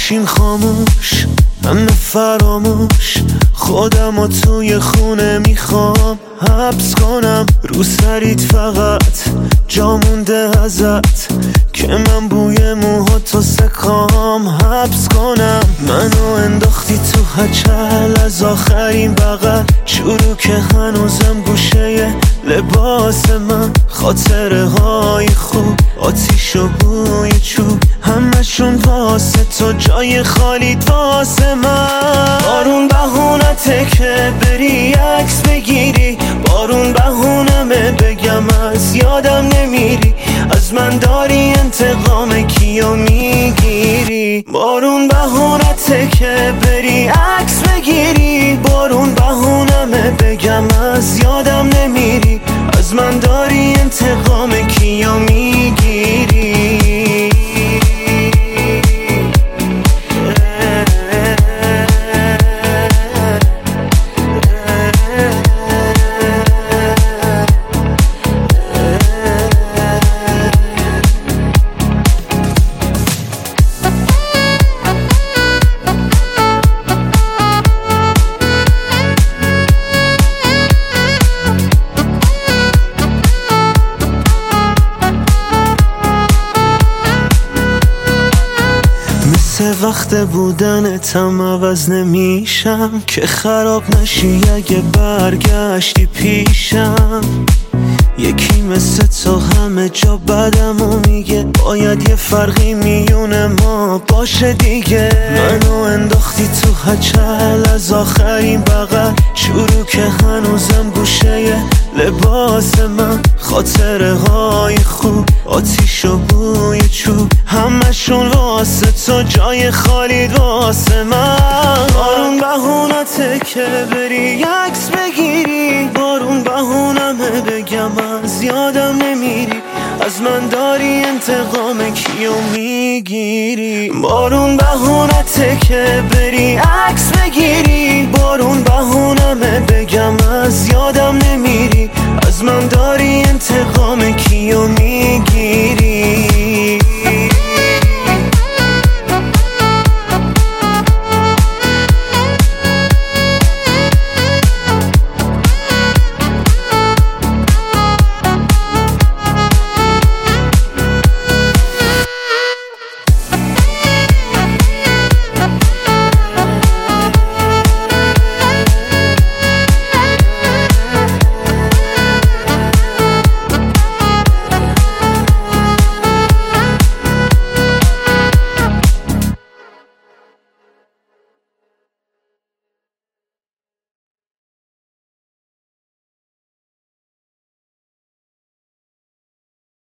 گوشیم خاموش، همه فراموش، خودم و توی خونه میخوام حبس کنم. رو سریت فقط جا مونده ازت که من بوی موهاتو سکام حبس کنم. منو انداختی تو هچل از آخرین بغل، چروک هنوزم گوشه لباس من. خاطره های خوب، آتیش و بوی چوب، همشون واسه تو، جای خالیت واسه من. بارون بهونته که بری عکس بگیری، بارون بهونمه بگم از یادم نمیری، از من داری انتقام کیو میگیری. بارون بهونته که بری عکس بگیری، بارون بهونمه بگم از یادم نمیری، از من داری انتقام کیو میگیری. وقت بودنتم عوض نمیشم که خراب نشی اگه برگشتی پیشم. یکی مثل تو همه جا بدمو میگه، باید یه فرقی میونه ما باشه دیگه. منو انداختی تو هچل از آخرین بغل، چروک هنوزم گوشه لباس من. خاطره های خوب، آتیش و بوی چوب، همشون واسه تو، جای خالیت واسه من. بارون بهونته که بری عکس بگیری، بارون بهونمه بگم از یادم نمیری، از من داری انتقام کیو میگیری. بارون بهونته که بری عکس بگیری، بارون بهونمه بگم از یادم نمیری، از من داری انتقام کیو میگیری.